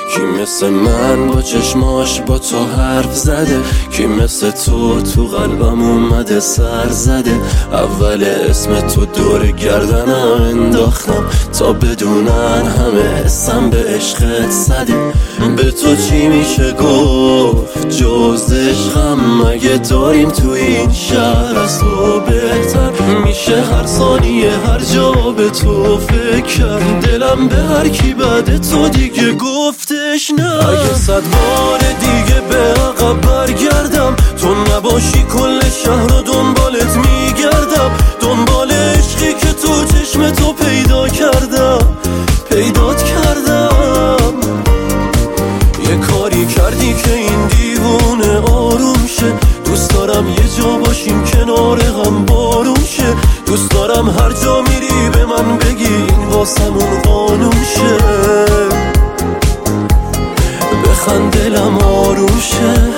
کی مثل من با چشماش با تو حرف زده؟ کی مثل تو قلبم اومده سر زده؟ اول اسم تو دور گردنم انداختم تا بدونن همه حسم به عشقت زده. به تو چی میشه گفت جز عشقم؟ مگه داریم تو این شهر از تو بهتر؟ میشه هر ثانیه هر جا به تو فکر کرد. دلم به هر کی بعد تو دیگه گفتش نه. اگه 100 بار دیگه به عقب برگردم، تو نباشی کل شهر رو دنبالت میگردم. دنبال عشقی که تو چشم تو پیدات کردم. یه کاری کردی که این دیوونه آروم شه. دوست دارم یه جا باشیم کنار هم بارون شه. دوست دارم هر جا میری به من بگی این واسمون قانون شه. بخند دلم آروم شه.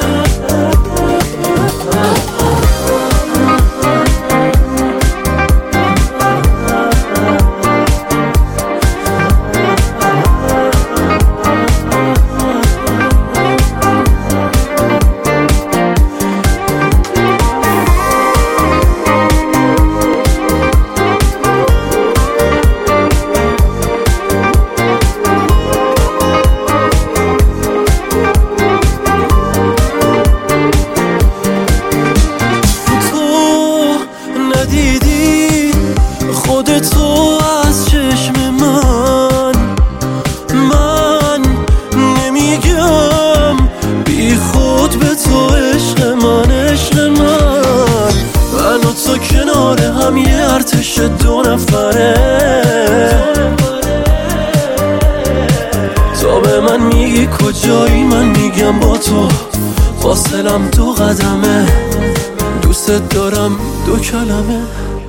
دیدی خودتو از چشم من نمیگم بی خود به تو عشق من و تو کنار هم یه ارتش 2 نفره. تا به من میگی کجایی من میگم با تو فاصلم 2 قدمه. دوست دارم 2 کلمه.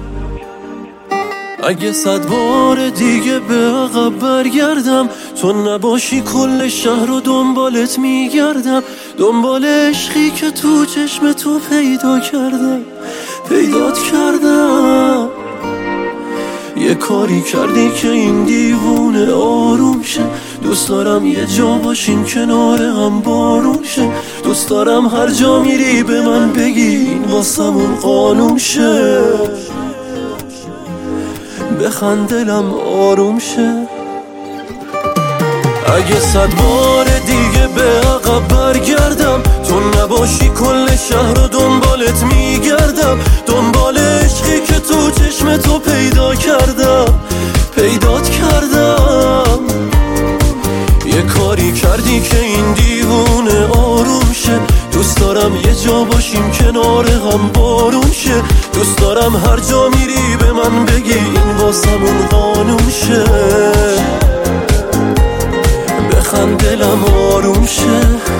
اگه 100 بار دیگه به عقب برگردم، تو نباشی کل شهر رو دنبالت میگردم. دنبال عشقی که تو چشم تو پیدات کردم. یه کاری کردی که این دیوونه آروم شه. دوست دارم یه جا باشیم کنار هم بارون شه. دوست دارم هر جا میری به من بگی این واسمون قانون شه. بخند دلم آروم شه. اگه 100 بار دیگه به عقب برگردم، تو نباشی کل شهر رو دنبالت میگردم. دنبال عشقی که تو چشم تو پیدات کردم. یه کاری کردی که این دیوونه آروم شه. دوست دارم یه جا باشیم کنار هم بارون شه. دوست دارم هر جا میری به من بگی این واسمون قانون شه. بخند دلم آروم شه.